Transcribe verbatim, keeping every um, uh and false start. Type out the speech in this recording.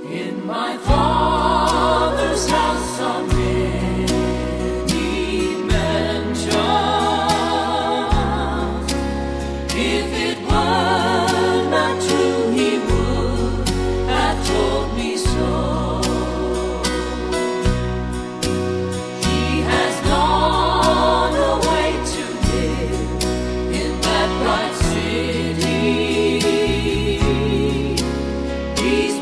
In my Father's house are many mansions. If it were not true, He would have told me so. He has gone away to live in that bright city. He's